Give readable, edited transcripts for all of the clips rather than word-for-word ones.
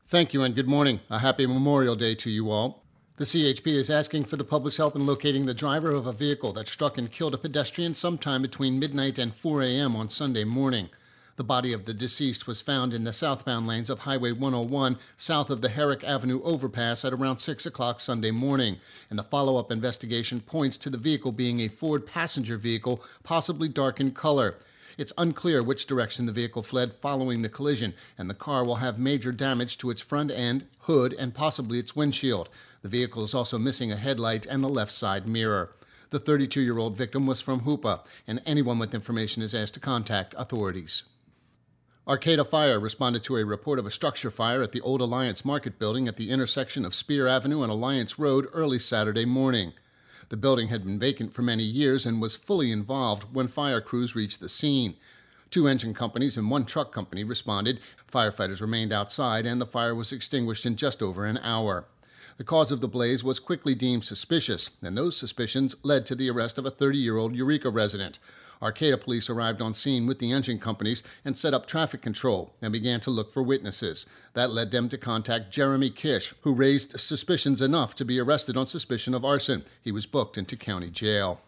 Thank you and good morning. A happy Memorial Day to you all. The CHP is asking for the public's help in locating the driver of a vehicle that struck and killed a pedestrian sometime between midnight and 4 a.m. on Sunday morning. The body of the deceased was found in the southbound lanes of Highway 101 south of the Herrick Avenue overpass at around 6 o'clock Sunday morning, and the follow-up investigation points to the vehicle being a Ford passenger vehicle, possibly dark in color. It's unclear which direction the vehicle fled following the collision, and the car will have major damage to its front end, hood, and possibly its windshield. The vehicle is also missing a headlight and the left side mirror. The 32-year-old victim was from Hoopa, and anyone with information is asked to contact authorities. Arcata Fire responded to a report of a structure fire at the Old Alliance Market building at the intersection of Spear Avenue and Alliance Road early Saturday morning. The building had been vacant for many years and was fully involved when fire crews reached the scene. 2 engine companies and 1 truck company responded. Firefighters remained outside and the fire was extinguished in just over an hour. The cause of the blaze was quickly deemed suspicious, and those suspicions led to the arrest of a 30-year-old Eureka resident. Arcata police arrived on scene with the engine companies and set up traffic control and began to look for witnesses. That led them to contact Jeremy Kish, who raised suspicions enough to be arrested on suspicion of arson. He was booked into county jail.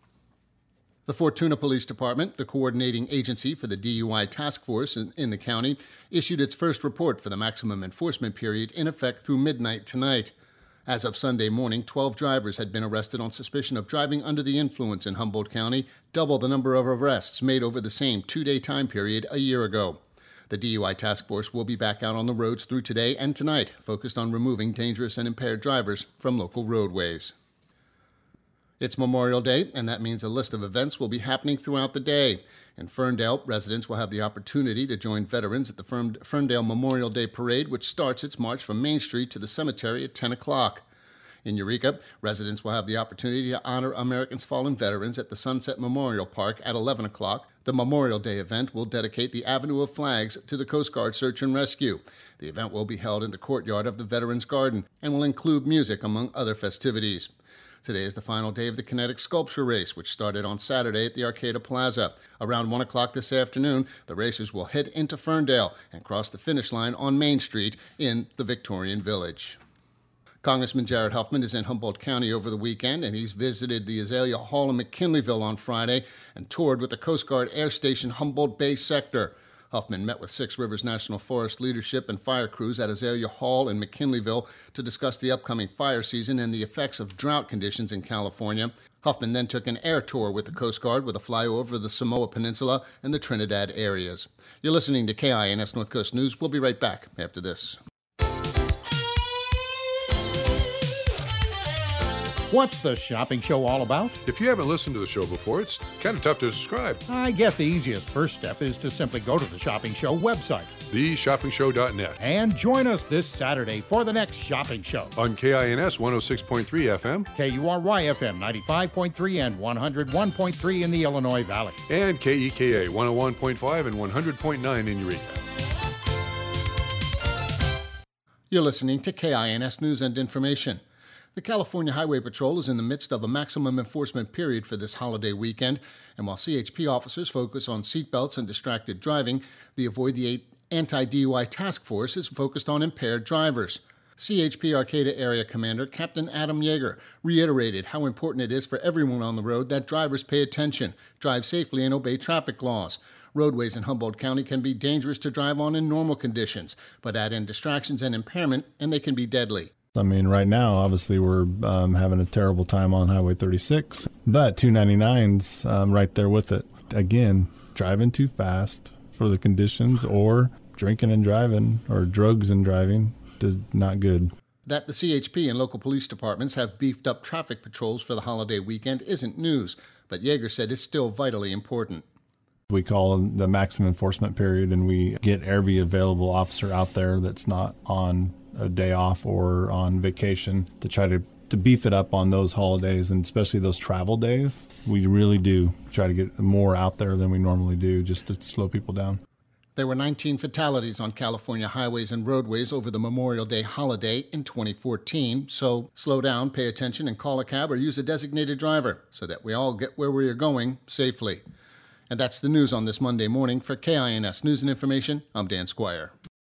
The Fortuna Police Department, the coordinating agency for the DUI task force in the county, issued its first report for the maximum enforcement period in effect through midnight tonight. As of Sunday morning, 12 drivers had been arrested on suspicion of driving under the influence in Humboldt County, double the number of arrests made over the same 2-day time period a year ago. The DUI task force will be back out on the roads through today and tonight, focused on removing dangerous and impaired drivers from local roadways. It's Memorial Day, and that means a list of events will be happening throughout the day. In Ferndale, residents will have the opportunity to join veterans at the Ferndale Memorial Day Parade, which starts its march from Main Street to the cemetery at 10 o'clock. In Eureka, residents will have the opportunity to honor Americans fallen veterans at the Sunset Memorial Park at 11 o'clock. The Memorial Day event will dedicate the Avenue of Flags to the Coast Guard Search and Rescue. The event will be held in the courtyard of the Veterans Garden and will include music among other festivities. Today is the final day of the Kinetic Sculpture Race, which started on Saturday at the Arcata Plaza. Around 1 o'clock this afternoon, the racers will head into Ferndale and cross the finish line on Main Street in the Victorian Village. Congressman Jared Huffman is in Humboldt County over the weekend, and he's visited the Azalea Hall in McKinleyville on Friday and toured with the Coast Guard Air Station Humboldt Bay sector. Huffman met with Six Rivers National Forest leadership and fire crews at Azalea Hall in McKinleyville to discuss the upcoming fire season and the effects of drought conditions in California. Huffman then took an air tour with the Coast Guard with a flyover of the Samoa Peninsula and the Trinidad areas. You're listening to KINS North Coast News. We'll be right back after this. What's the shopping show all about? If you haven't listened to the show before, it's kind of tough to describe. I guess the easiest first step is to simply go to the Shopping Show website, theshoppingshow.net, and join us this Saturday for the next shopping show. On KINS 106.3 FM, KURY FM 95.3 and 101.3 in the Illinois Valley, and KEKA 101.5 and 100.9 in Eureka. You're listening to KINS News and Information. The California Highway Patrol is in the midst of a maximum enforcement period for this holiday weekend, and while CHP officers focus on seatbelts and distracted driving, the Avoid the Anti-DUI Task Force is focused on impaired drivers. CHP Arcata Area Commander Captain Adam Yeager reiterated how important it is for everyone on the road that drivers pay attention, drive safely, and obey traffic laws. Roadways in Humboldt County can be dangerous to drive on in normal conditions, but add in distractions and impairment, and they can be deadly. I mean, right now, obviously, we're having a terrible time on Highway 36, but 299's right there with it. Again, driving too fast for the conditions or drinking and driving or drugs and driving is not good. That the CHP and local police departments have beefed up traffic patrols for the holiday weekend isn't news, but Yeager said it's still vitally important. We call the maximum enforcement period, and we get every available officer out there that's not on a day off or on vacation to try to beef it up on those holidays, and especially those travel days. We really do try to get more out there than we normally do just to slow people down. There were 19 fatalities on California highways and roadways over the Memorial Day holiday in 2014, so slow down, pay attention, and call a cab or use a designated driver so that we all get where we are going safely. And that's the news on this Monday morning. For KINS News and Information, I'm Dan Squire.